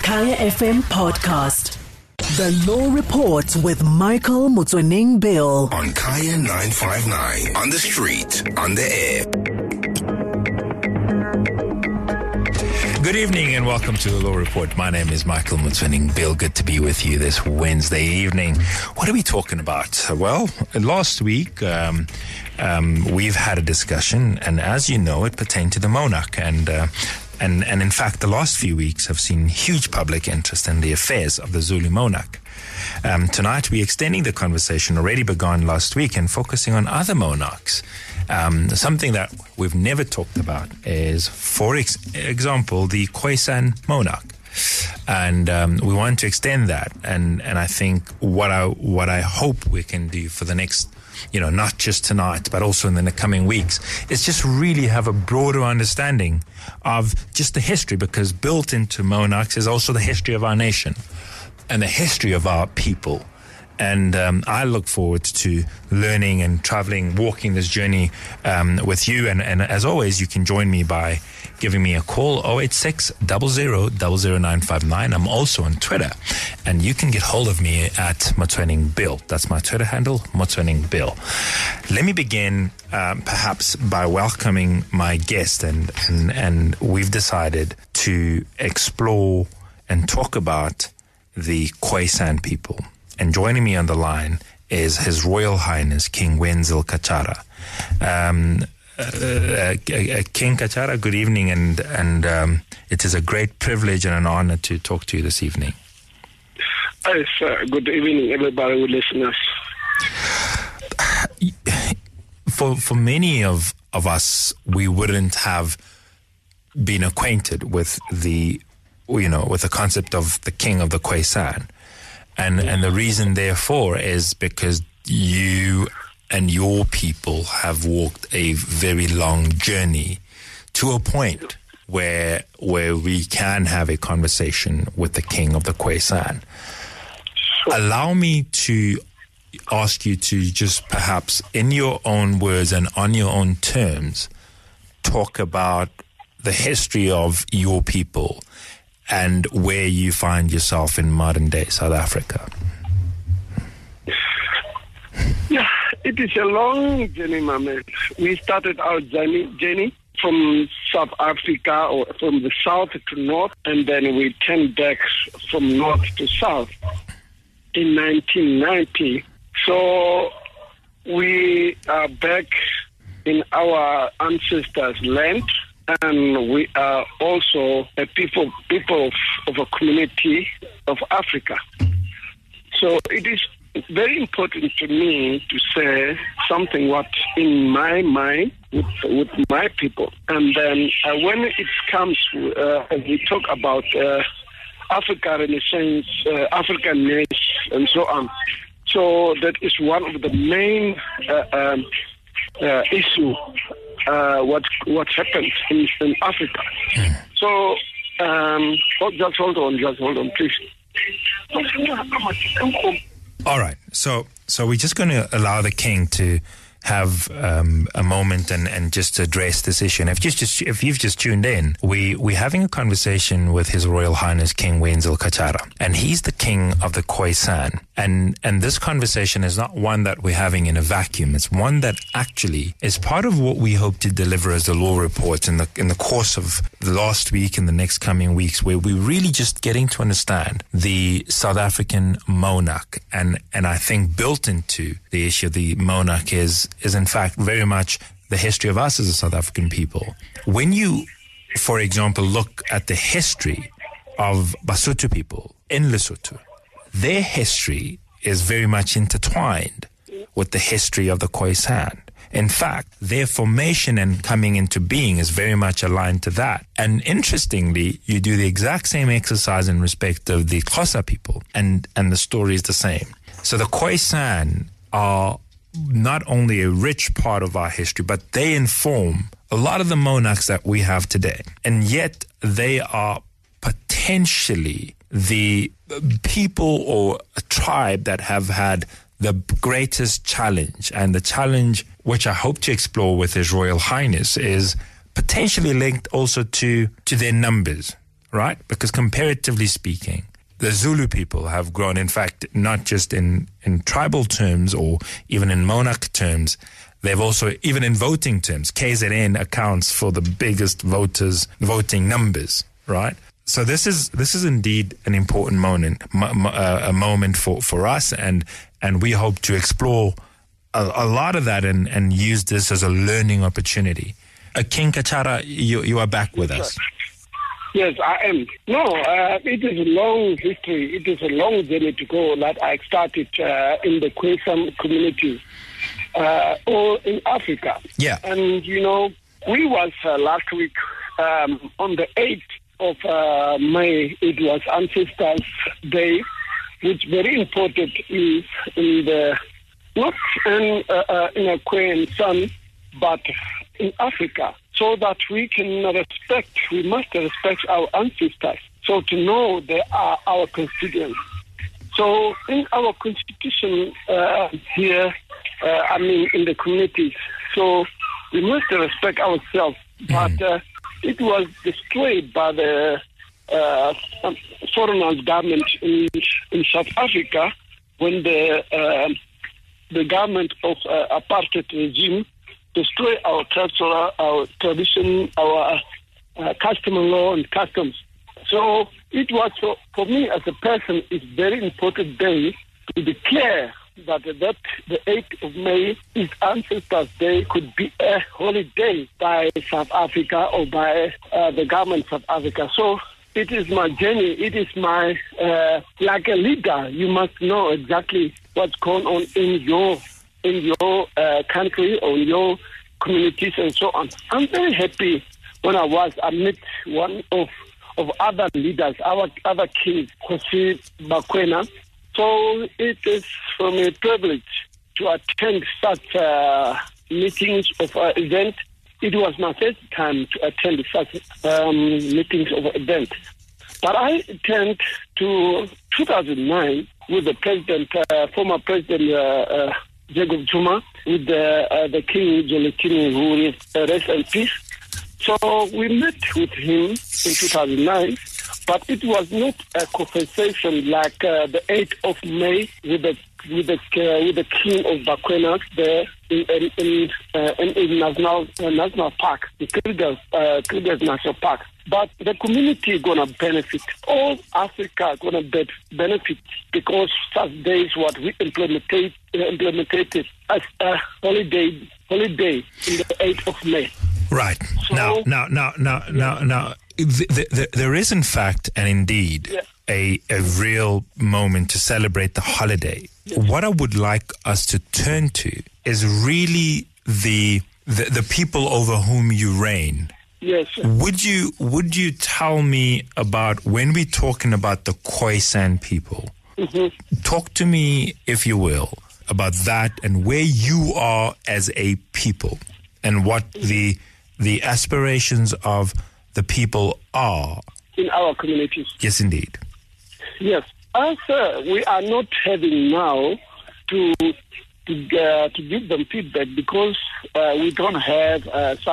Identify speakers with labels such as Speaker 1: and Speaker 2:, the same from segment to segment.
Speaker 1: Kaya FM podcast. The Law Report with Michael Motswening Bill.
Speaker 2: On Kaya 959. On the street, on the air.
Speaker 3: Good evening and welcome to the Law Report. My name is Michael Motswening Bill. Good to be with you this Wednesday evening. What are we talking about? Well, last week we've had a discussion, and as you know, it pertained to the monarch. And in fact, the last few weeks have seen huge public interest in the affairs of the Zulu monarch. Tonight, we're extending the conversation already begun last week and focusing on other monarchs. Something that we've never talked about is, for example, the Khoisan monarch. And we want to extend that. And I think what I hope we can do for the next, not just tonight, but also in the coming weeks, is just really have a broader understanding of just the history, because built into monarchs is also the history of our nation and the history of our people. And I look forward to learning and traveling, walking this journey with you. And as always, you can join me by giving me a call, 086 00 00959. I'm also on Twitter, and you can get hold of me at Motswening Bill. That's my Twitter handle, Motswening Bill. Let me begin perhaps by welcoming my guest, and we've decided to explore and talk about the Khoisan people. And joining me on the line is His Royal Highness King Wenzil Khatshara. King Khatshara, good evening, and it is a great privilege and an honor to talk to you this evening.
Speaker 4: Yes, good evening, everybody who listens.
Speaker 3: For many of us, we wouldn't have been acquainted with the concept of the King of the Khoisan. And the reason, therefore, is because you and your people have walked a very long journey to a point where we can have a conversation with the King of the Khoisan. Allow me to ask you to just perhaps, in your own words and on your own terms, talk about the history of your people and where you find yourself in modern-day South Africa.
Speaker 4: Yeah, it is a long journey, my man. We started our journey from South Africa, or from the south to north, and then we turned back from north to south in 1990. So we are back in our ancestors' land. And we are also a people of a community of Africa. So it is very important to me to say something what in my mind with my people. And then when it comes to, we talk about Africa Renaissance, African nation, and so on. So that is one of the main issue. What happened in Africa. So, just hold on, please.
Speaker 3: All right. So we're just going to allow the King to have a moment and just address this issue. And if you've just tuned in, we're having a conversation with His Royal Highness King Wenzil Khatshara, and he's the King of the Khoisan. And this conversation is not one that we're having in a vacuum. It's one that actually is part of what we hope to deliver as the Law Report in the course of the last week and the next coming weeks, where we're really just getting to understand the South African monarch. And I think built into the issue of the monarch is in fact very much the history of us as a South African people. When you, for example, look at the history of Basotho people in Lesotho, their history is very much intertwined with the history of the Khoisan. In fact, their formation and coming into being is very much aligned to that. And interestingly, you do the exact same exercise in respect of the Xhosa people, and the story is the same. So the Khoisan are not only a rich part of our history, but they inform a lot of the monarchs that we have today. And yet they are potentially the people or a tribe that have had the greatest challenge. And the challenge, which I hope to explore with His Royal Highness, is potentially linked also to their numbers, right? Because comparatively speaking, the Zulu people have grown, in fact, not just in tribal terms or even in monarch terms. They've also, even in voting terms, KZN accounts for the biggest voting numbers, right? So this is indeed an important moment, a moment for us, and we hope to explore a lot of that and use this as a learning opportunity. King Kachara, you are back with us.
Speaker 4: Yes, I am. No, it is a long history. It is a long journey to go that I started in the Khoisan community or in Africa.
Speaker 3: Yeah.
Speaker 4: And, we was last week on the 8th of May. It was Ancestors Day, which very important is in the, not in a Khoisan San, but in Africa, so that we must respect our ancestors, so to know they are our constituents. So in our constitution here, in the communities, so we must respect ourselves, but it was destroyed by the foreign government in South Africa when the government of apartheid regime destroy our culture, our tradition, our custom law and customs. So it was, for me as a person, it's very important day to declare that the 8th of May is Ancestors Day, could be a holiday by South Africa or by the government of South Africa. So it is my journey. It is my, like a leader, you must know exactly what's going on in your country or in your communities and so on. I'm very happy when I met one of other leaders, our other king, Jose Bakwena. So it is for me a privilege to attend such meetings of event. It was my first time to attend such meetings of event. But I attended to 2009 with the president, former president Jacob Zuma, with the King Zwelithini, who is rest in peace. So we met with him in 2009, but it was not a conversation like the 8th of May with the King of Bakwena there in National Park, the Kruger's National Park. But the community gonna benefit. All Africa gonna benefit because such days what we implemented as a holiday in the 8th of May.
Speaker 3: Right. So, now, there is in fact and indeed a real moment to celebrate the holiday. Yes. What I would like us to turn to is really the people over whom you reign.
Speaker 4: Yes.
Speaker 3: Would you tell me about, when we're talking about the Khoisan people, talk to me, if you will, about that and where you are as a people and what the aspirations of the people are
Speaker 4: in our communities.
Speaker 3: Yes, indeed.
Speaker 4: Yes. We are not having now to give them feedback because we don't have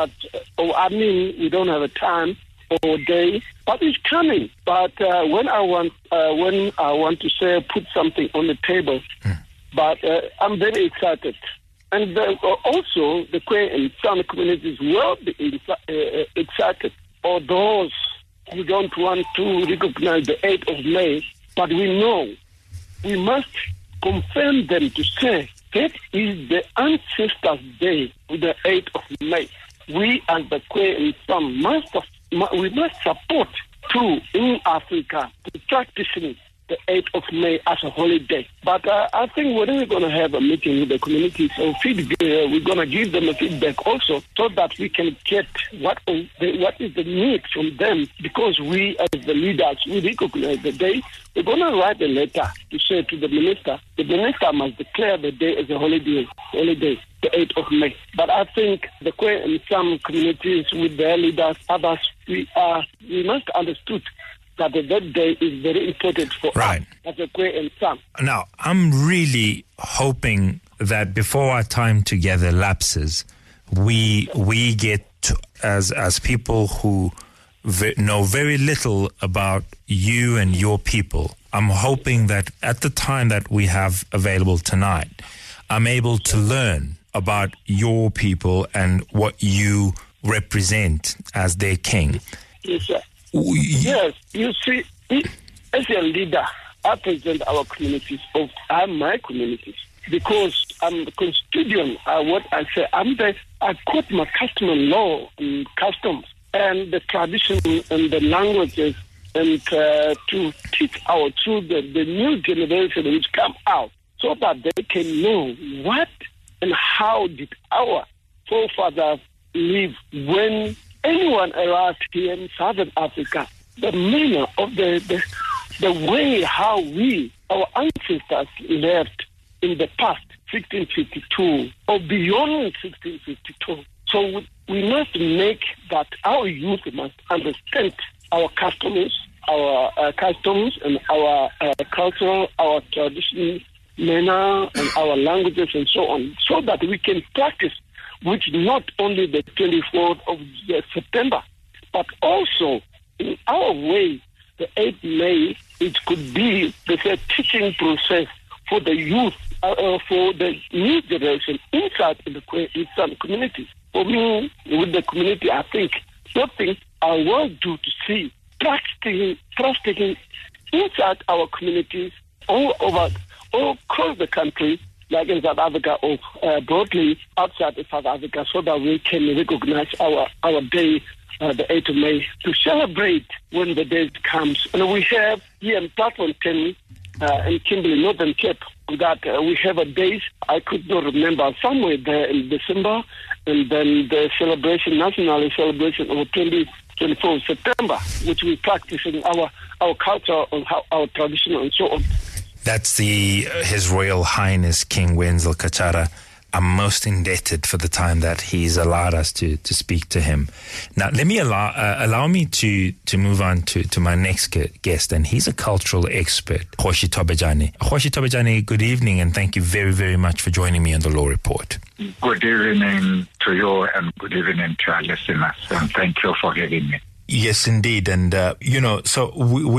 Speaker 4: we don't have a time or day, but it's coming. But when I want to say, put something on the table, but I'm very excited. And also the Khoi and San communities will be excited, or those who don't want to recognize the 8th of May, but we know we must confirm them to say that is the Ancestors Day, the 8th of May. We as the Khoi and San must support too in Africa to practicing the 8th of May as a holiday. But I think when we're going to have a meeting with the communities, so we're going to give them a feedback also so that we can get what is the need from them, because we as the leaders, we recognize the day. We're going to write a letter to say to the minister must declare the day as a holiday, the 8th of May. But I think the Khoi and some communities with their leaders, others, we must understood that that day is very important for us as a Khoi and San.
Speaker 3: Now, I'm really hoping that before our time together lapses, we get to, as people who know very little about you and your people. I'm hoping that at the time that we have available tonight, I'm able to learn about your people and what you represent as their king.
Speaker 4: Yes, sir. Yes, you see, as a leader, I present our communities, my communities, because I'm the custodian. What I say, I quote my custom law and customs and the tradition and the languages, and to teach our children, the new generation which come out, so that they can know what and how did our forefathers live when anyone arrived here in Southern Africa. The manner of the way how our ancestors lived in the past, 1652, or beyond 1652. So we must make that our youth must understand our customs, and our cultural, our tradition, manner, and our languages and so on, so that we can practice, which not only the 24th of September, but also in our way, the 8th May, it could be the teaching process for the youth, for the new generation inside the community. For me, with the community, I think something I will do to see practicing inside our communities all across the country, like in South Africa or broadly outside of South Africa, so that we can recognize our day, the 8th of May, to celebrate when the day comes. And we have here in Platfontein and Kimberley, Northern Cape, that we have a day, I could not remember, somewhere there in December, and then the national celebration of 24th September, which we practice in our culture and our tradition and so on.
Speaker 3: That's His Royal Highness King Wenzel Khatshara. I'm most indebted for the time that he's allowed us to speak to him. Now, let me allow me to move on to my next guest, and he's a cultural expert, Kgoshi Thobejane. Kgoshi Thobejane, good evening, and thank you very, very much for joining me on the Law Report.
Speaker 5: Good evening to you, and good evening to our listeners, and thank you for having me.
Speaker 3: Yes, indeed, and so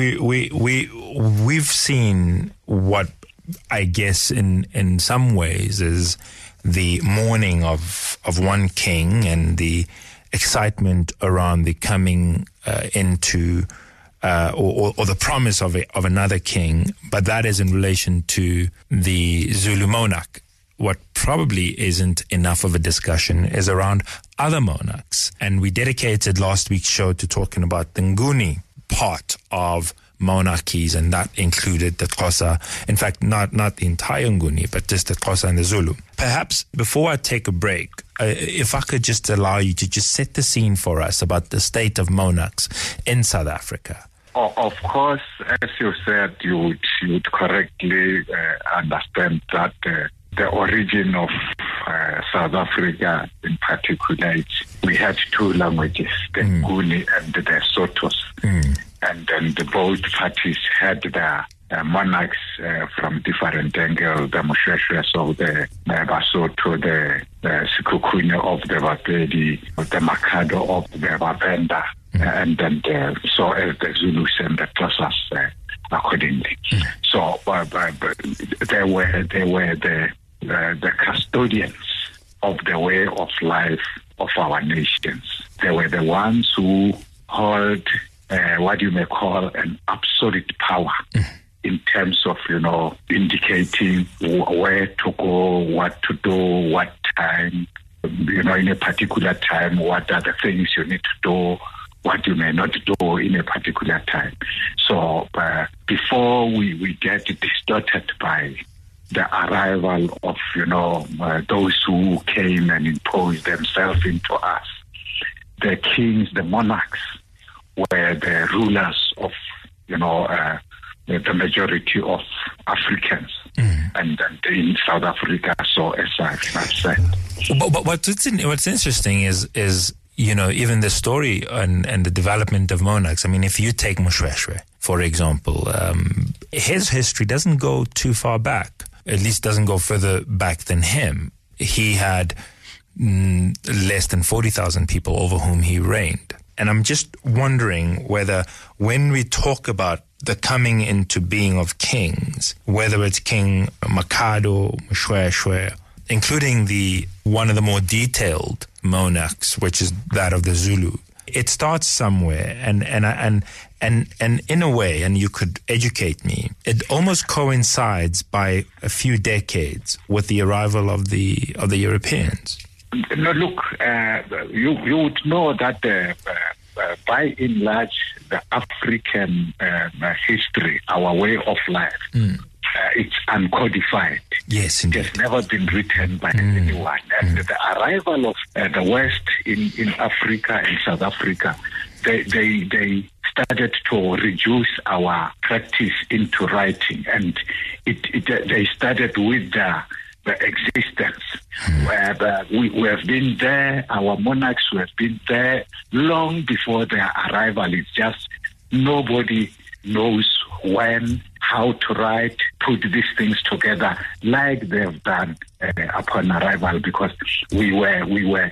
Speaker 3: we've seen what I guess in some ways is the mourning of one king and the excitement around the coming into or the promise of another king, but that is in relation to the Zulu monarch. What probably isn't enough of a discussion is around other monarchs. And we dedicated last week's show to talking about the Nguni part of monarchies, and that included the Xhosa. In fact, not the entire Nguni, but just the Xhosa and the Zulu. Perhaps before I take a break, if I could just allow you to just set the scene for us about the state of monarchs in South Africa.
Speaker 5: Of course, as you said, you would correctly understand that the origin of South Africa in particular, we had two languages, the Nguni and the Sotos. And then both parties had their monarchs from different angles, the Moshweshwes of the Basotho, the Sekhukhune of the Bapedi, the Makhado of the Bavenda, and then so as the Zulus and the Xhosas accordingly. So they were the custodians of the way of life of our nations. They were the ones who hold what you may call an absolute power in terms of, indicating where to go, what to do, what time, in a particular time, what are the things you need to do, what you may not do in a particular time. So before we get distorted by the arrival of, those who came and imposed themselves into us, the kings, the monarchs, were the rulers of, the majority of Africans, and in South Africa. So as I've said,
Speaker 3: but what's interesting is even the story and the development of monarchs. I mean, if you take Moshweshwe, for example, his history doesn't go too far back. At least doesn't go further back than him. He had less than 40,000 people over whom he reigned. And I'm just wondering whether when we talk about the coming into being of kings, whether it's King Makhado, Moshoeshoe, including one of the more detailed monarchs, which is that of the Zulu, it starts somewhere, and in a way, and you could educate me, it almost coincides by a few decades with the arrival of the Europeans.
Speaker 5: No, look, you would know that by and large, the African history, our way of life, it's uncodified.
Speaker 3: Yes, indeed.
Speaker 5: It has never been written by anyone. And the arrival of the West in Africa and South Africa, they started to reduce our practice into writing, and they started with the existence. We have been there, our monarchs who have been there long before their arrival. It's just nobody knows when, how to write, put these things together like they've done upon arrival, because we were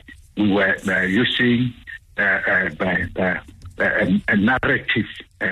Speaker 5: using a narrative,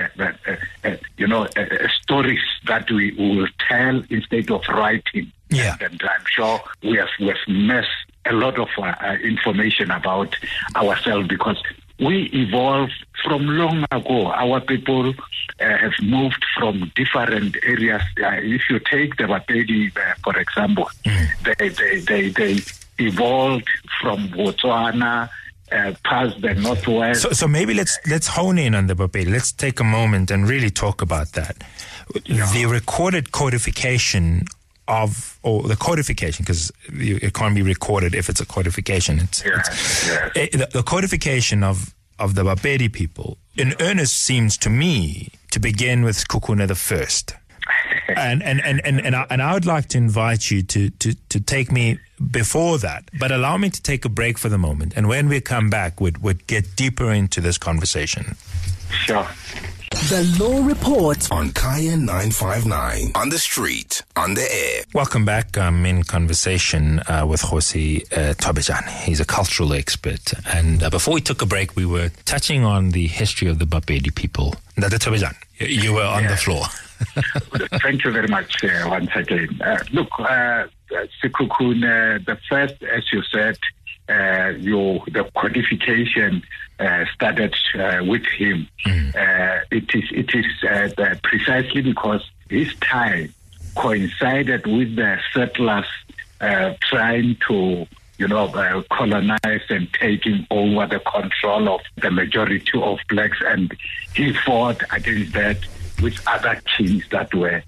Speaker 5: stories that we will tell instead of writing.
Speaker 3: Yeah.
Speaker 5: And I'm sure we have missed a lot of information about ourselves, because we evolved from long ago. Our people have moved from different areas. If you take the Bapedi, for example, they evolved from Botswana, past the northwest.
Speaker 3: So maybe let's hone in on the Bapedi. Let's take a moment and really talk about that. Yeah. The recorded codification because it can't be recorded if it's a codification. The codification of the Bapedi people, in earnest, seems to me to begin with Sekhukhune the First. And I would like to invite you to take me before that, but allow me to take a break for the moment. And when we come back, we'd get deeper into this conversation.
Speaker 5: Sure.
Speaker 1: The Law Report
Speaker 2: on Kaya 959, on the street, on the air.
Speaker 3: Welcome back. I'm in conversation with Kgosi Thobejane. He's a cultural expert. And before we took a break, we were touching on the history of the Bapedi people. Ntate Thobejane, you were on the floor.
Speaker 5: Thank you very much once again. Look, Sekhukhune, the first, as you said, the codification started with him. It is precisely because his time coincided with the settlers trying to colonize and taking over the control of the majority of blacks, and he fought against that with other kings that were,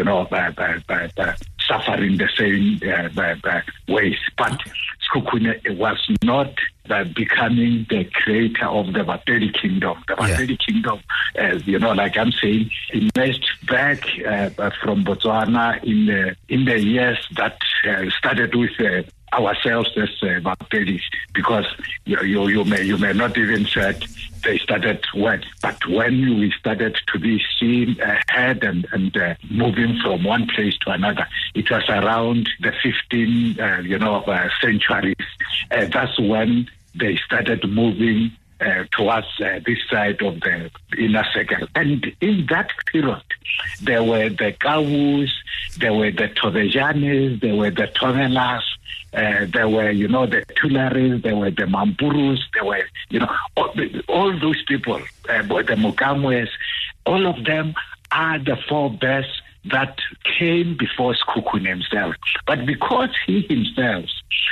Speaker 5: suffering the same ways. But Sekhukhune was not becoming the creator of the Bapedi kingdom. The Bapedi kingdom, like I'm saying, emerged back from Botswana in the years that started with ourselves as Bapedis, because you may not even said they started when, but when we started to be seen ahead and moving from one place to another, it was around the 15th centuries. That's when they started moving towards this side of the inner circle. And in that period, there were the Kawus, there were the Thobejanes, there were the Thomelas, there were, the Tulares, there were the Mampurus, there were, all those people, the Mukamwes, all of them are the forebears that came before Sekhukhune himself. But because he himself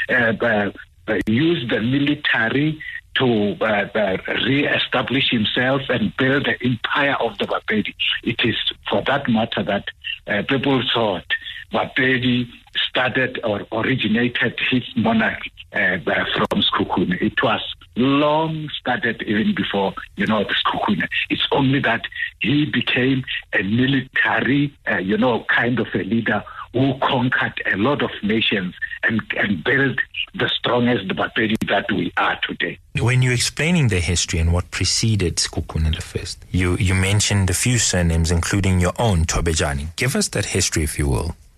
Speaker 5: used the military to re-establish himself and build the empire of the Bapedi, it is for that matter that people thought Bapedi started or originated his monarchy from Sekhukhune. It was long started even before, the Sekhukhune. It's only that he became a military, kind of a leader who conquered a lot of nations and built the strongest Bapedi that we are today.
Speaker 3: When you're explaining the history and what preceded Sekhukhune the First, you mentioned a few surnames, including your own, Thobejane. Give us that history, if you will.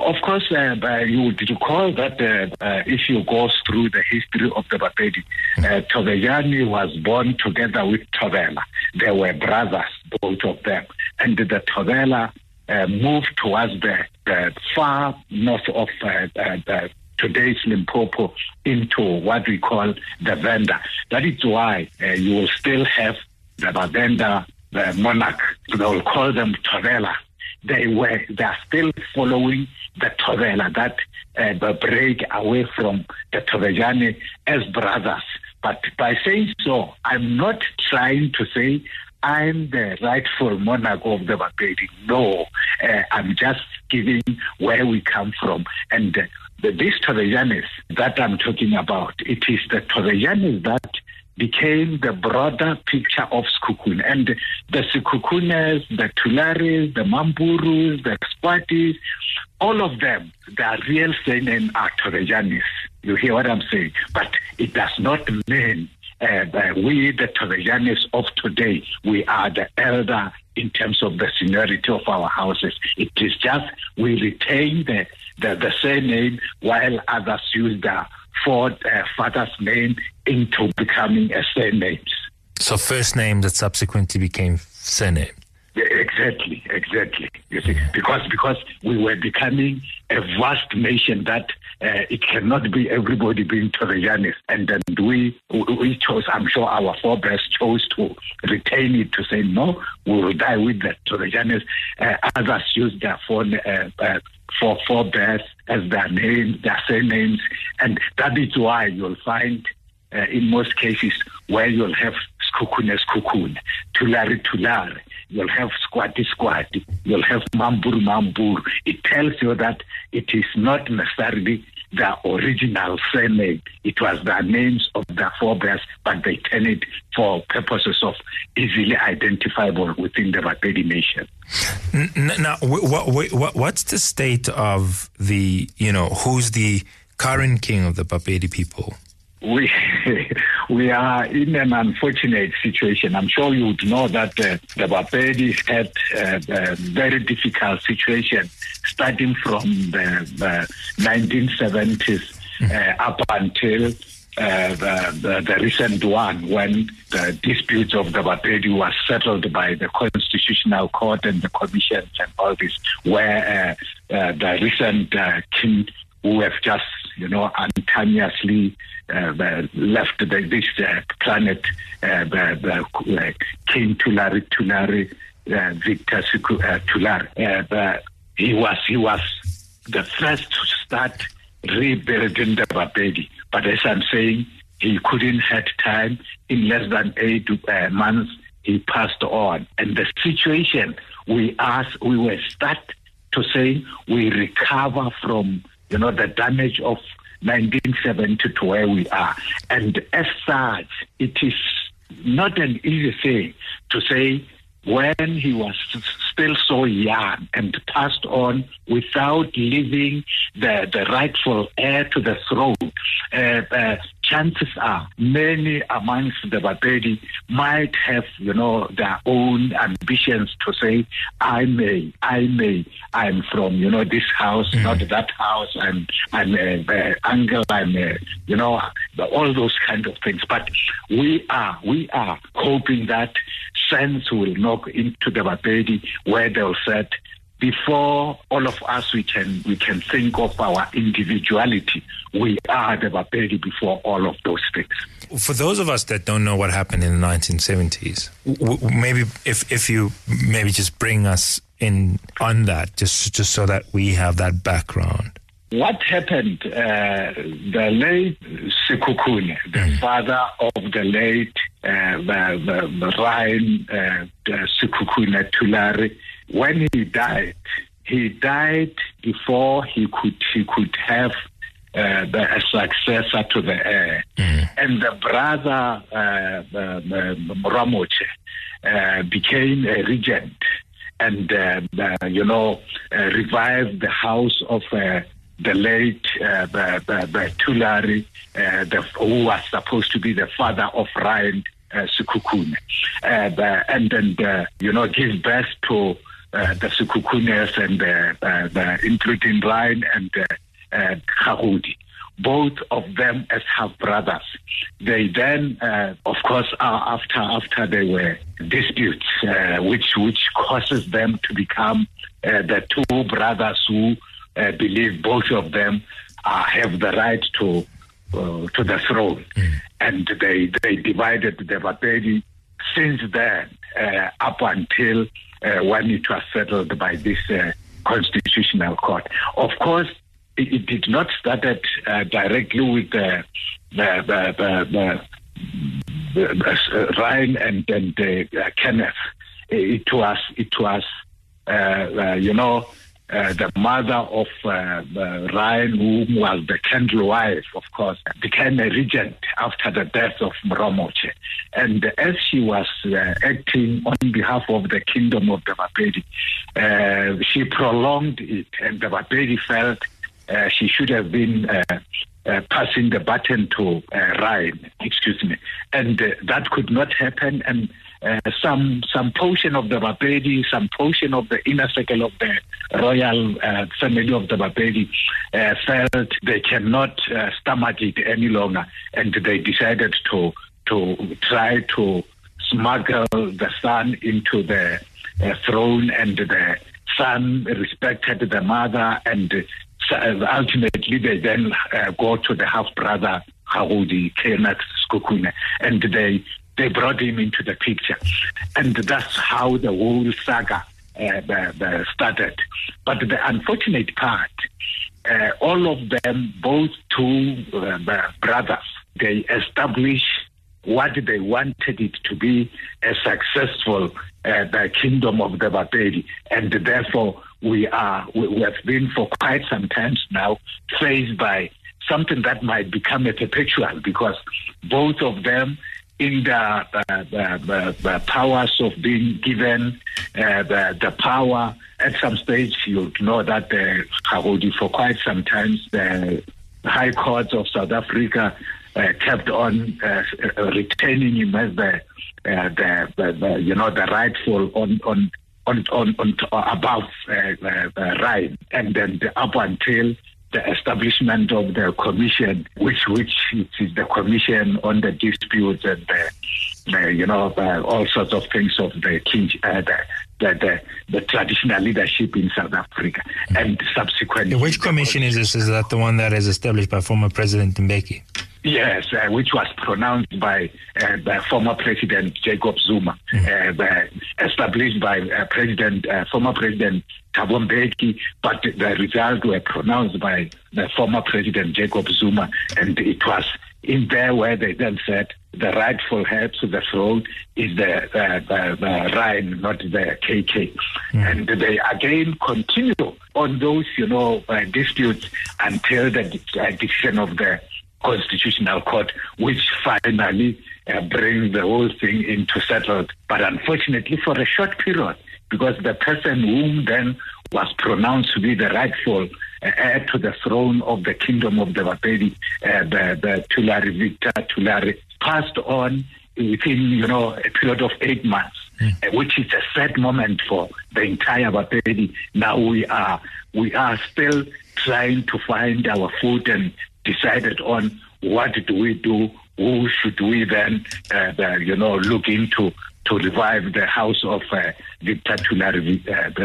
Speaker 5: Of course, you would recall that if you go through the history of the Bapedi, Tovejani was born together with Tovela. They were brothers, both of them. And the Tovela moved towards the far north of today's Limpopo into what we call the Venda. That is why you will still have the Venda monarch. They will call them Tovela. They are still following the Tovela that break away from the Tovejani as brothers. But by saying so, I'm not trying to say I'm the rightful monarch of the Bapedi. No, I'm just giving where we come from. And these Tovejanis that I'm talking about, it is the Tovejanis that became the broader picture of Sekhukhune. And the Sekhukhuners, the Tularis, the Mamburus, the Squatis, all of them, their real surname are Tovejanis. You hear what I'm saying? But it does not mean we, the Tovejanis of today, we are the elder in terms of the seniority of our houses. It is just we retain the surname while others use their father's name into becoming a surname.
Speaker 3: So first name that subsequently became surname.
Speaker 5: Yeah, exactly. You see, because we were becoming a vast nation that it cannot be everybody being Tovejanis, and then we chose. I'm sure our forebears chose to retain it, to say no, we will die with the Tovejanis. Others use their forebears as their names, their surnames, and that is why you'll find in most cases where you'll have Sekhukhune, Tulare, you'll have Squati, you'll have Mamburu. It tells you that it is not necessarily the original surname. It was the names of the forebears, but they turn it for purposes of easily identifiable within the Bapedi nation.
Speaker 3: Now, what's the state of who's the current king of the Bapedi people?
Speaker 5: We are in an unfortunate situation. I'm sure you would know that the Bapedi had a very difficult situation starting from the 1970s up until the recent one, when the disputes of the Bapedi was settled by the Constitutional Court and the commissions and all this, where the recent king who have just, untimeously left this planet, King Tulare, Victor Tulare. He was the first to start rebuilding the Bapedi. But as I'm saying, he couldn't have time. In less than 8 months, he passed on. And the situation we were start to say we recover from the damage of 1970 to where we are. And as such, it is not an easy thing to say when he was still so young and passed on without leaving the rightful heir to the throne. Chances are many amongst the Bapedi might have, their own ambitions to say, I'm from, this house, not that house, I'm uncle, all those kind of things. But we are hoping that sense will knock into the Bapedi where they'll say, before all of us we can think of our individuality, we are the Bapedi before all of those things.
Speaker 3: For those of us that don't know what happened in the 1970s, maybe if you maybe just bring us in on that, just so that we have that background.
Speaker 5: What happened, the late Sekhukhune, the father of the late Ryan Sekhukhune Tulare, when he died before he could have a successor to the heir. And the brother Ramoche became a regent and revived the house of the late Tulare, who was supposed to be the father of Ryan Sekhukhune, and then give birth to the Sekukunes and the including Ryan and Khahudi, both of them as half-brothers. They then, of course, after they were disputes, which causes them to become the two brothers who believe both of them have the right to the throne. And they divided the Bapedi since then up until when it was settled by this constitutional court. Of course, it did not start directly with the Ryan and Kenneth. It was the mother of Ryan, who was the Kendall wife, of course, became a regent after the death of Mromoche. And as she was acting on behalf of the kingdom of the Bapedi, she prolonged it, and the Bapedi felt she should have been passing the baton to Ryan, and that could not happen. And some portion of the Bapedi, some portion of the inner circle of the royal family of the Bapedi felt they cannot stomach it any longer, and they decided to try to smuggle the son into the throne, and the son respected the mother, and ultimately they then go to the half-brother Khahudi, Kenneth Sekukune, and they brought him into the picture. And that's how the whole saga started. But the unfortunate part, all of them, both two brothers, they established what they wanted it to be, a successful the kingdom of the Bapedi. And therefore, we have been for quite some time now faced by something that might become a perpetual, because both of them, in the powers of being given the power, at some stage you know that the Khahudi, for quite some time, the high courts of South Africa kept on retaining him as the rightful on above Ryan, and then up until the establishment of the commission, which is the commission on the disputes and all sorts of things of the king, the traditional leadership in South Africa, and subsequently.
Speaker 3: Which commission is this? Is that the one that is established by former President Mbeki?
Speaker 5: Yes, which was pronounced by former President Jacob Zuma, established by former President Thabo Mbeki, but the results were pronounced by the former President Jacob Zuma, and it was in there where they then said the rightful heir to the throne is the Ryan, not the KK. And they again continue on those, disputes until the decision of the Constitutional Court, which finally brings the whole thing into settled, but unfortunately for a short period, because the person whom then was pronounced to be the rightful heir to the throne of the kingdom of the Bapedi, the Thulare, Victor Thulare, passed on within a period of 8 months, which is a sad moment for the entire Bapedi. Now we are still trying to find our foot and decided on what do we do, who should we then look into to revive the house of Victor Thulare,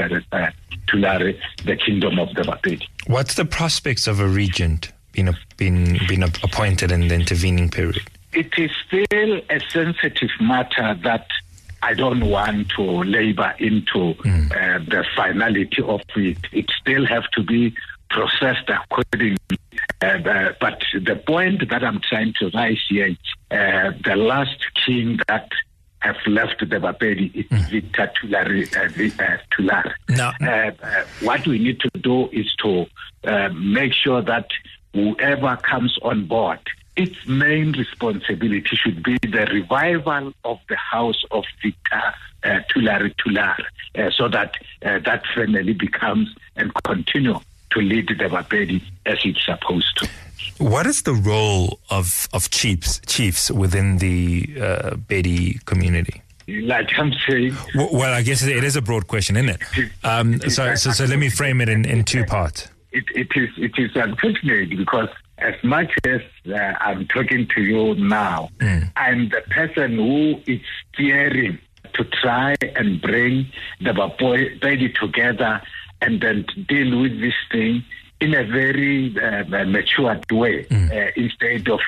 Speaker 5: the kingdom of the Bapedi.
Speaker 3: What's the prospects of a regent being appointed in the intervening period?
Speaker 5: It is still a sensitive matter that I don't want to labor into the finality of it. It still have to be processed accordingly. But the point that I'm trying to raise here, the last king that have left the Bapedi is Victor Thulare. What we need to do is to make sure that whoever comes on board, its main responsibility should be the revival of the house of Victor Thulare, so that that family becomes and continue to lead the Bapedi as it's supposed to.
Speaker 3: What is the role of chiefs within the Bedi community?
Speaker 5: like I'm saying.
Speaker 3: Well, I guess it is a broad question, isn't it? So let me frame it in two parts.
Speaker 5: It is unfortunate because as much as I'm talking to you now, I'm the person who is steering to try and bring the Bapedi together and then deal with this thing in a very matured way, instead of,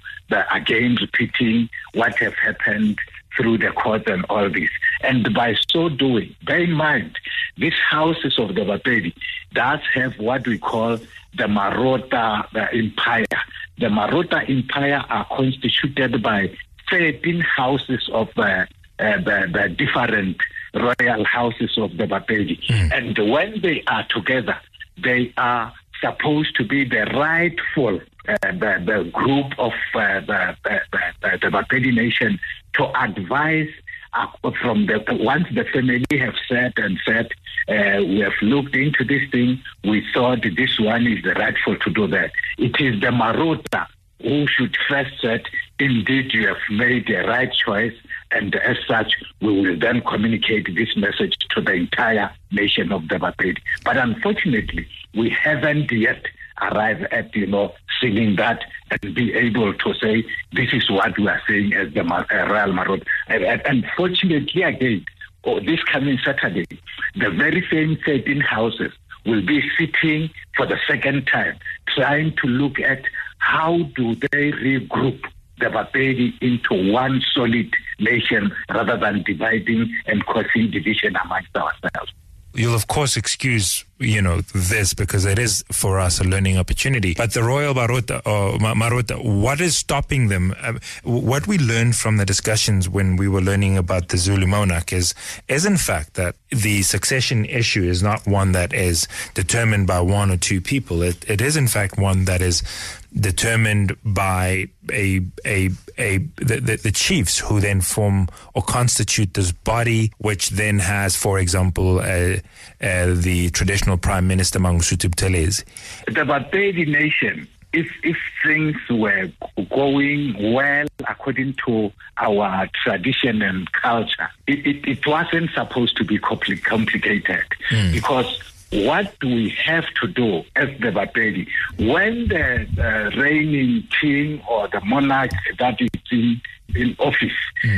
Speaker 5: again repeating what have happened through the courts and all this. And by so doing, bear in mind, these houses of the Bapedi does have what we call the Marota Empire. The Marota Empire are constituted by 13 houses of the different royal houses of the Bapedi. And when they are together, they are supposed to be the rightful the group of the Bapedi nation to advise from once the family have said, we have looked into this thing, we thought this one is the rightful to do that. It is the Marota who should first say, indeed you have made the right choice, and as such, we will then communicate this message to the entire nation of the Bapedi. But unfortunately, we haven't yet arrived at, seeing that and be able to say, this is what we are saying as the Royal Marota. And unfortunately, again, this coming Saturday, the very same 13 houses will be sitting for the second time, trying to look at how do they regroup the Bapedi into one solid nation rather than dividing and causing division amongst ourselves.
Speaker 3: You'll, of course, excuse, this because it is for us a learning opportunity. But the Royal Marota, what is stopping them? What we learned from the discussions when we were learning about the Zulu monarch is in fact that the succession issue is not one that is determined by one or two people. It is, in fact, one that is determined by the chiefs who then form or constitute this body, which then has, for example, the traditional Prime Minister Mangosuthu Buthelezi.
Speaker 5: The Bapedi nation, if things were going well according to our tradition and culture, it wasn't supposed to be complicated because what we have to do as the Bapedi, when the reigning king or the monarch that is in office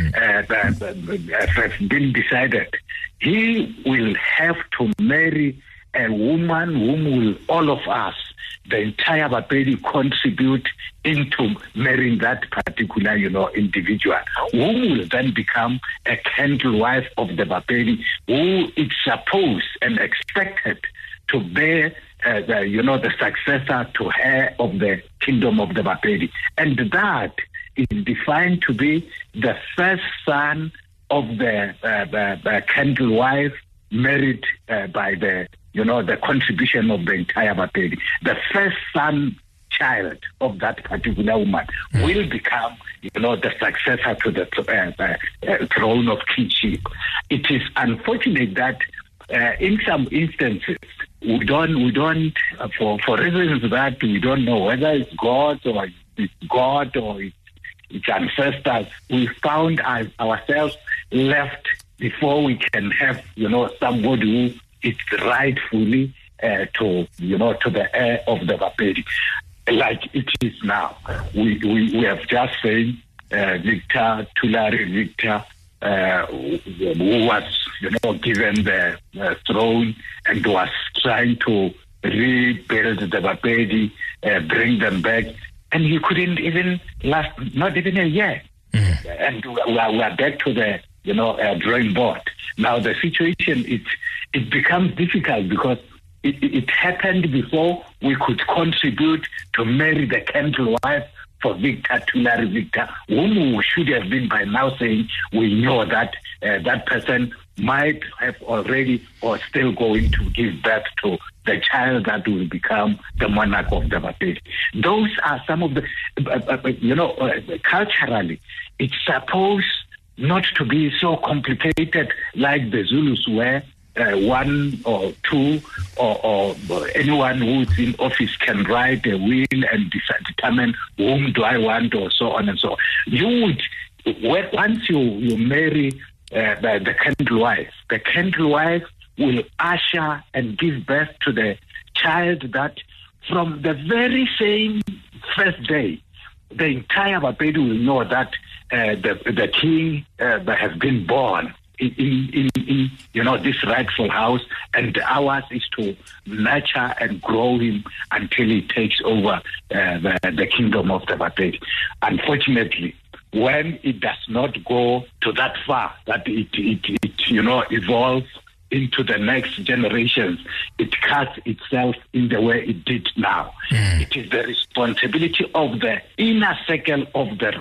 Speaker 5: has been decided, he will have to marry a woman whom will all of us, the entire Bapedi, contribute into marrying that particular, individual, who will then become a candle wife of the Bapedi, who is supposed and expected to bear the successor to her of the kingdom of the Bapedi. And that is defined to be the first son of the candle wife married by the contribution of the entire Bapedi. The first son child of that particular woman will become, the successor to the throne of kingship. It is unfortunate that in some instances we don't for reasons that we don't know whether it's God or its ancestors, we found ourselves left before we can have somebody who is rightfully to the heir of the Bapedi, like it is now. We have just seen Victor Thulare Victor, who was given the throne and was trying to rebuild the Bapedi, bring them back, and he couldn't even last not even a year. And we are back to the drawing board. Now the situation it becomes difficult because it happened before we could contribute to marry the candle wife for Victor Thulare Victor, whom we should have been by now saying we know that that person might have already or still going to give birth to the child that will become the monarch of the Bapedi. Those are some of the, culturally, it's supposed not to be so complicated like the Zulus were. One or two or anyone who's in office can write a will and determine whom do I want or so on and so on. You would, once you marry the candle wife. The candle wife will usher and give birth to the child that from the very same first day, the entire Bapedi will know that the king has been born in this rightful house, and ours is to nurture and grow him until he takes over the kingdom of the Bapedi. Unfortunately, when it does not go to that far, that it evolves into the next generations, it cuts itself in the way it did now. It is the responsibility of the inner circle of the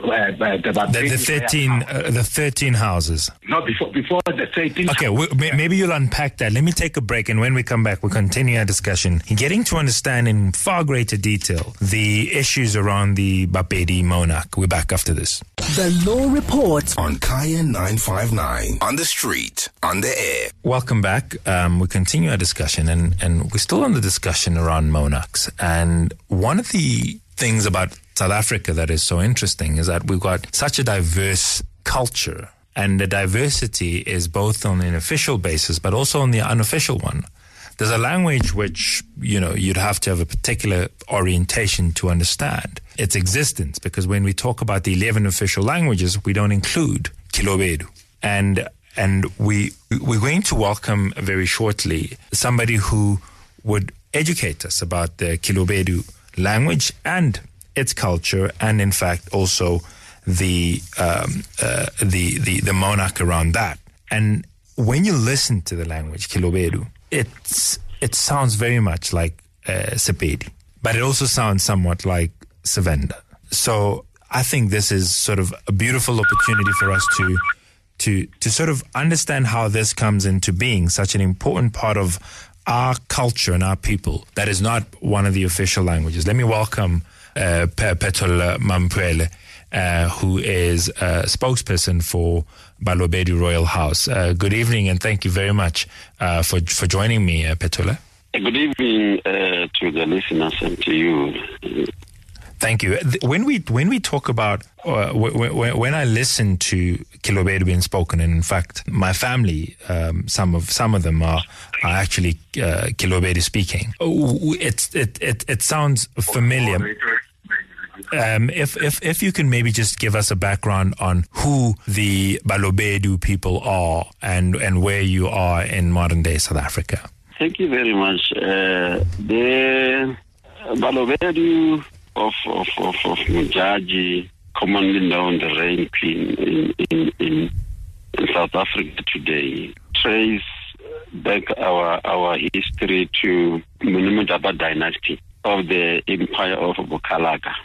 Speaker 3: 13 houses.
Speaker 5: No, before the 13.
Speaker 3: Okay, maybe you'll unpack that. Let me take a break, and when we come back, we'll continue our discussion, getting to understand in far greater detail the issues around the Bapedi monarch. We're back after this.
Speaker 1: The Law Report
Speaker 2: on Kaya 959. On the street, on the air.
Speaker 3: Welcome back. We continue our discussion, and we're still on the discussion around monarchs. And one of the things about South Africa that is so interesting is that we've got such a diverse culture, and the diversity is both on an official basis but also on the unofficial one. There's a language which, you'd have to have a particular orientation to understand its existence, because when we talk about the 11 official languages, we don't include Kilobedu. And we're going to welcome very shortly somebody who would educate us about the Kilobedu language and its culture, and in fact also the monarch around that. And when you listen to the language Kilobedu, it sounds very much like Sepedi, but it also sounds somewhat like Sevenda. So I think this is sort of a beautiful opportunity for us to sort of understand how this comes into being, such an important part of our culture and our people that is not one of the official languages. Let me welcome Petola Mampuele, who is a spokesperson for Balobedu Royal House. Good evening, and thank you very much for joining me, Petola.
Speaker 6: Good evening to the listeners and to you.
Speaker 3: Thank you. When we talk about, when I listen to Kilobedu being spoken, and in fact, my family, some of them are actually Kilobedu speaking. It sounds familiar. If you can maybe just give us a background on who the Balobedu people are and where you are in modern day South Africa.
Speaker 6: Thank you very much. The Balobedu of Modjadji, commonly known the Rain Queen in South Africa today, trace back our history to Munomodaba dynasty of the Empire of Bokalaga.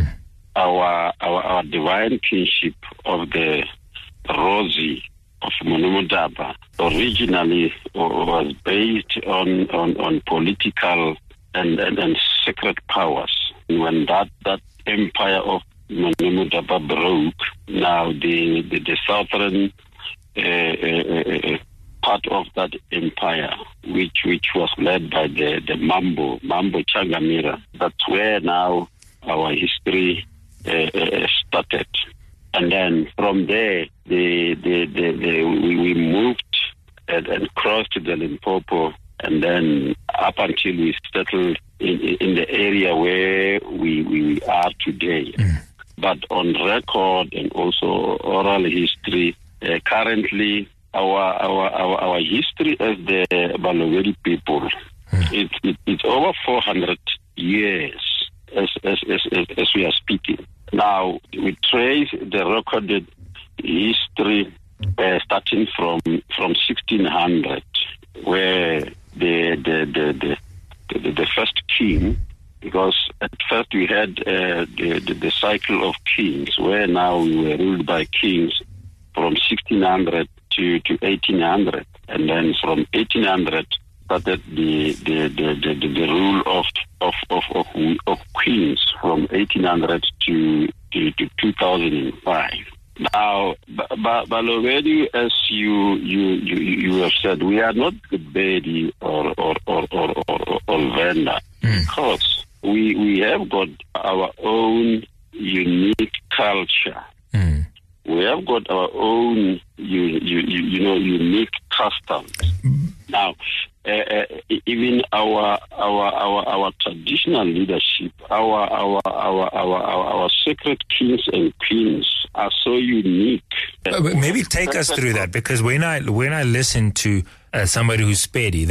Speaker 6: Our divine kinship of the Rosie of Munomodaba originally was based on political and secret powers. When that empire of Munomodaba broke, now the southern part of that empire, which was led by the Mambo Changamira, that's where now our history started. And then from there, we moved and crossed the Limpopo, and then up until we settled in the area where we are today. But on record and also oral history, currently our history as the Balobedu people, it's over 400 years as we are speaking. Now we trace the recorded history starting from 1600, where the first king, because at first we had the cycle of kings, where now we were ruled by kings from 1600 to 1800, and then from 1800 started the rule of queens from 1800 to 2005. Now, Balobedu, as you have said, we are not the Bedi or Venda, because we have got our own unique culture. We have got our own unique even our traditional leadership, our sacred kings and queens are so unique.
Speaker 3: Maybe take us through that, because when I listen to somebody who's Pedi,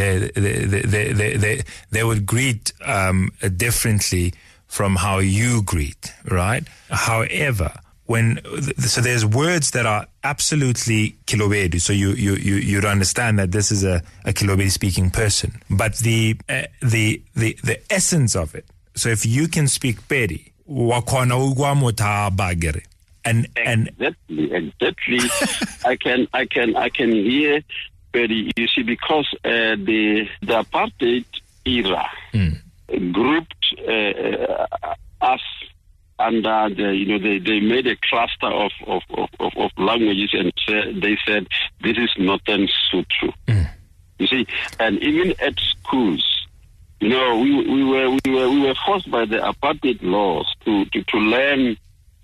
Speaker 3: they would greet differently from how you greet, right? However, so there's words that are absolutely Kilobedu, so you'd understand that this is a Kilobedu speaking person. But the essence of it, so if you can speak Pedi, wakwana ugwamota bagere. And
Speaker 6: exactly. I can hear Pedi. You see, because the apartheid era grouped us under they made a cluster of languages, and they said this is Northern Sotho. You see, and even at schools, we were forced by the apartheid laws to learn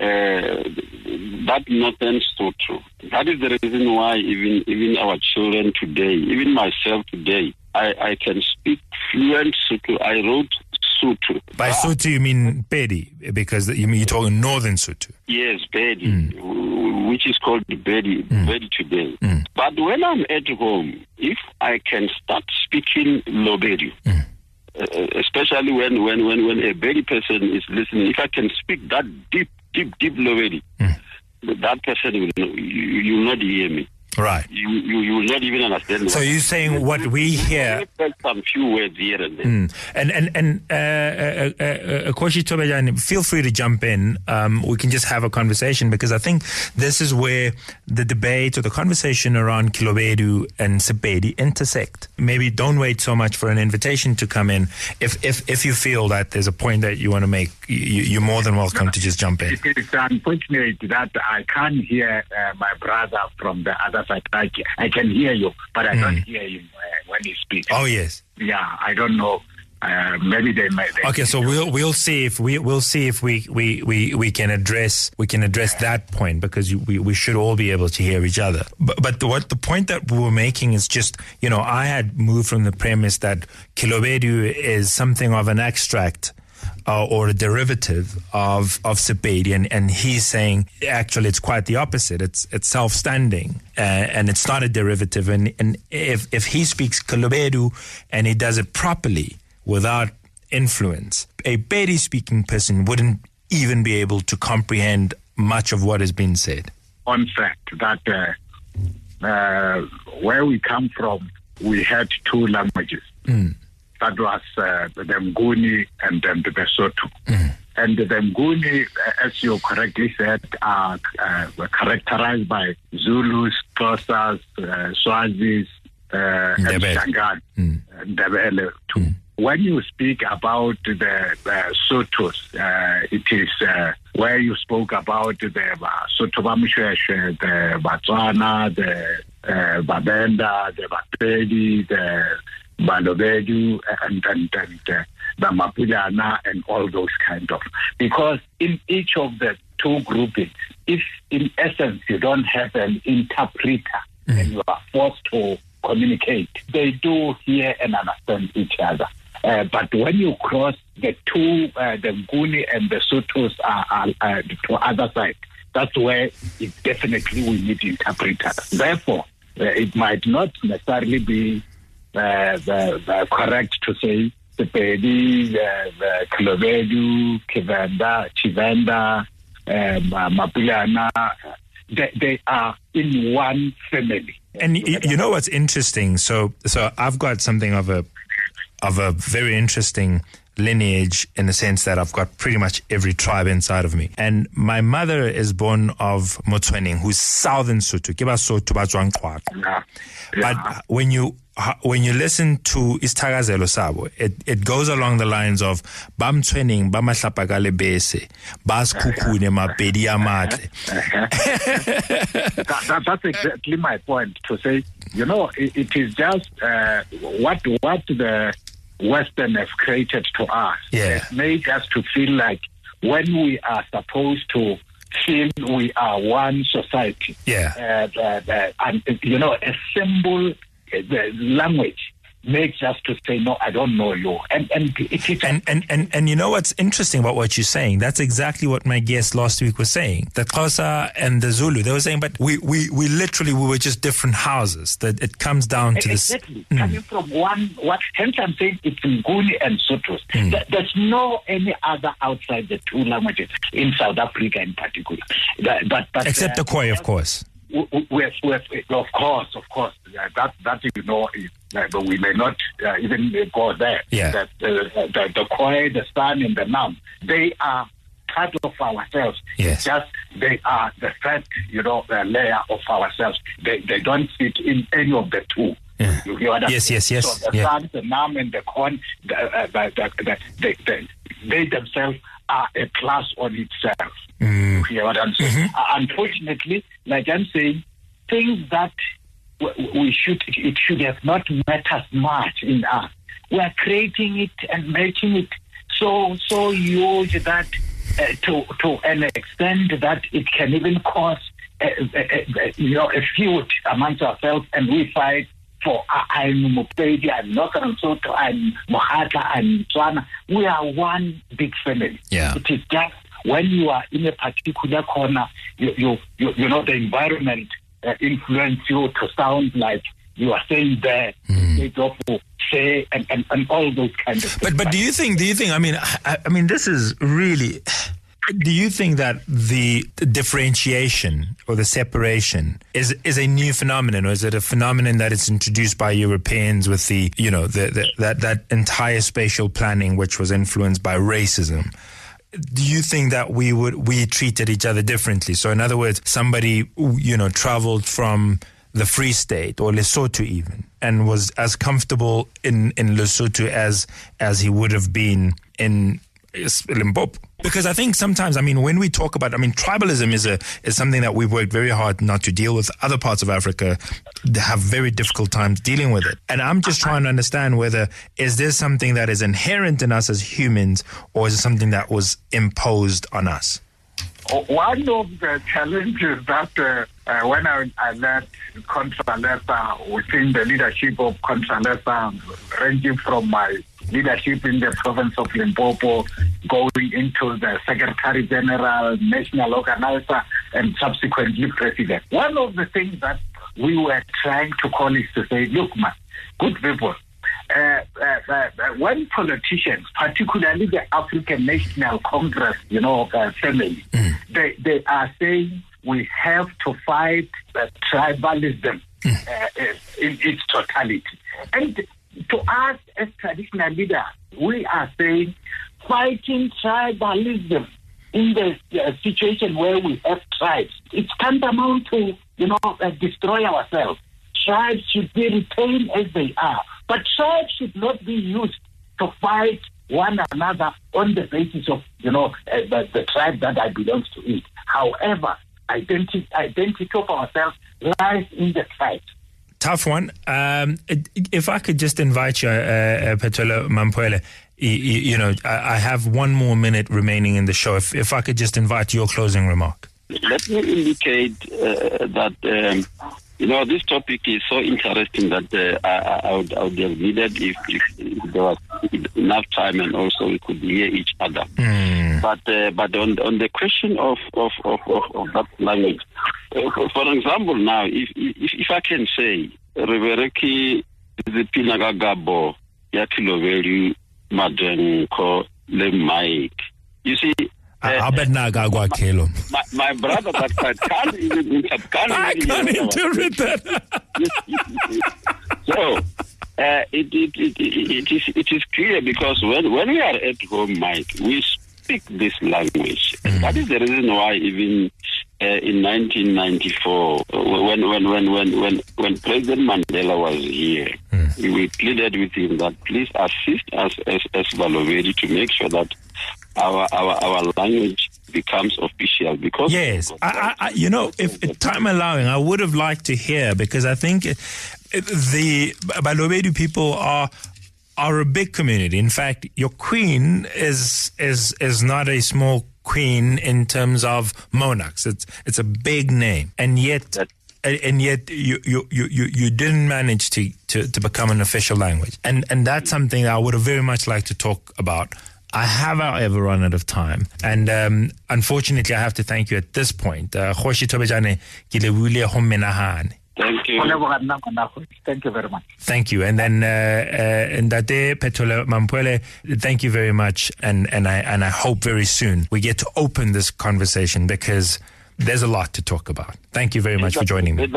Speaker 6: that Northern Sotho. That is the reason why even our children today, even myself today, I can speak fluent Sotho. I wrote Sotho.
Speaker 3: By Sotho you mean Pedi, because you're talking Northern Sotho.
Speaker 6: Yes, Pedi, which is called Pedi today. But when I'm at home, if I can start speaking Lobedu, especially when a Pedi person is listening, if I can speak that deep Lobedu, that person will not hear me.
Speaker 3: Right.
Speaker 6: You will not even understand.
Speaker 3: So you're saying what we hear.
Speaker 6: Some few words here and there.
Speaker 3: And Koshi Tobejani, feel free to jump in. We can just have a conversation, because I think this is where the debate or the conversation around Kilobedu and Sepedi intersect. Maybe don't wait so much for an invitation to come in. If you feel that there's a point that you want to make, you're more than welcome to just jump in.
Speaker 5: It is unfortunate that I can't hear my brother from the other side. I can hear you, but I don't hear him when he speaks.
Speaker 3: Oh yes.
Speaker 5: Yeah, I don't know. Maybe they might.
Speaker 3: Okay, so we'll see if we can address that point, because we should all be able to hear each other. But the point that we were making is just, I had moved from the premise that Kilobedu is something of an extract or a derivative of Sepedi, and he's saying actually it's quite the opposite. It's self-standing, and it's not a derivative. And if he speaks Kilobedu and he does it properly without influence, a Pedi speaking person wouldn't even be able to comprehend much of what has been said.
Speaker 5: On fact, that where we come from, we had two languages. That was the Mnguni and then the Sotho. And the Mnguni, as you correctly said, are characterized by Zulus, Xhosas, Swazis, and Shangaan, Ndebele too. When you speak about the Sothos, it is where you spoke about the Sotho Bamshweshwe, the Batswana, the Babenda, the Bapedi, the Balobedu, and the Mapulana, and all those kind of. Because in each of the two groupings, if in essence you don't have an interpreter and you are forced to communicate, they do hear and understand each other. But when you cross the two, the Mnguni and the Sothos are to other side, that's where it definitely will need interpreters. Therefore, it might not necessarily be correct to say the Pedi, the Kilobedu, Chivenda, Mapulana, they are in one family.
Speaker 3: And you know what's interesting? So I've got something of a very interesting lineage, in the sense that I've got pretty much every tribe inside of me. And my mother is born of Motswening, who's Southern Sotho. But when you listen to Isithakazelo Sabo, it goes along the lines of Bamtswening, Bamahlapakale Bese, Baskukune, Mapedi Amatle.
Speaker 5: That's exactly my point, to say, it is just what the Western have created to us.
Speaker 3: Yeah.
Speaker 5: It made us to feel like when we are supposed to feel we are one society.
Speaker 3: Yeah.
Speaker 5: And a symbol, the language makes us to say, no, I don't know you.
Speaker 3: And you know what's interesting about what you're saying? That's exactly what my guest last week was saying. The Xhosa and the Zulu, they were saying, but we were just different houses. That it comes down to this.
Speaker 5: Exactly. Coming from hence I'm saying it's Nguni and Sotho. There's no any other outside the two languages in South Africa in particular. But
Speaker 3: except the Khoi, of course.
Speaker 5: Of course. That you know, but we may not even go there.
Speaker 3: Yeah.
Speaker 5: That the Khoi, the San, and the Nam, they are part of ourselves.
Speaker 3: Yes.
Speaker 5: Just they are the third, layer of ourselves. They don't fit in any of the two.
Speaker 3: Yeah.
Speaker 5: You hear what I'm saying?
Speaker 3: Yes.
Speaker 5: So the San, the Nam, and the Khoi, they themselves are a class on itself. You hear what I'm saying? Unfortunately, like I'm saying, things that it should have not mattered much in us. We are creating it and making it so huge that to an extent that it can even cause a feud amongst ourselves, and we fight for I'm Mopedi, I'm Northern Sotho, I'm Mohata, I'm Tswana. We are one big family.
Speaker 3: Yeah.
Speaker 5: It is just when you are in a particular corner, you know, the environment influence you to sound like you are saying there, say, and all those kinds of things.
Speaker 3: But do you think? I mean, this is really. Do you think that the differentiation or the separation is a new phenomenon, or is it a phenomenon that is introduced by Europeans with the that entire spatial planning which was influenced by racism? Do you think that we treated each other differently? So in other words, somebody traveled from the Free State or Lesotho even, and was as comfortable in Lesotho as he would have been in Limpopo. Because I think sometimes, when we talk about, tribalism is something that we've worked very hard not to deal with. Other parts of Africa have very difficult times dealing with it. And I'm just trying to understand whether, is there something that is inherent in us as humans, or is it something that was imposed on us?
Speaker 5: One of the challenges that when I led Contra-Lesa, within the leadership of Contra-Lesa, ranging from my leadership in the province of Limpopo, going into the Secretary General, National Organizer, and subsequently President. One of the things that we were trying to call is to say, look, man, good people, when politicians, particularly the African National Congress, family, they are saying we have to fight tribalism in its totality. And to us as traditional leaders, we are saying fighting tribalism in the situation where we have tribes, it's tantamount to, destroy ourselves. Tribes should be retained as they are, but tribes should not be used to fight one another on the basis of, the tribe that I belong to it. However, identity of ourselves lies in the tribes.
Speaker 3: Tough one. If I could just invite you, Phetolo Mamphele, I have 1 more minute remaining in the show. If I could just invite your closing remark.
Speaker 6: Let me indicate that, this topic is so interesting that I would have needed if there was enough time and also we could hear each other. But on the question of that language, for example, now if I can say Revereki Zipinagagabo Yakilovelu Madenko Le Mike, you see.
Speaker 3: I bet Nagagwa Kelo.
Speaker 6: My brother, but I can't even
Speaker 3: I can't interpret that.
Speaker 6: So it is clear, because when we are at home, Mike, we speak this language. That is the reason why even in 1994, when President Mandela was here, we pleaded with him that please assist us as Balobedu to make sure that our language becomes official. Because
Speaker 3: yes, if time allowing, I would have liked to hear, because I think the Balobedu people are a big community. In fact, your queen is not a small queen in terms of monarchs. It's a big name, and yet and yet you didn't manage to become an official language. And that's something that I would have very much liked to talk about. I have, however, run out of time. And unfortunately, I have to thank you at this point. Kgoshi Thobejane, ke lebohile ho menahane.
Speaker 6: Thank you.
Speaker 5: Thank you very much.
Speaker 3: Thank you. And then Ndate Petola Mampwele, thank you very much. And I hope very soon we get to open this conversation, because there's a lot to talk about. Thank you very much for joining me.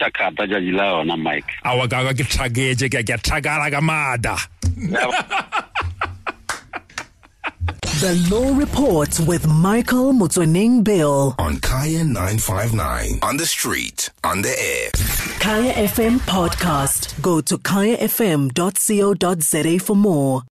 Speaker 1: The Law Report with Michael Motswening Bill
Speaker 2: On Kaya 959. On the street, on the air.
Speaker 1: Kaya FM Podcast. Go to kayafm.co.za for more.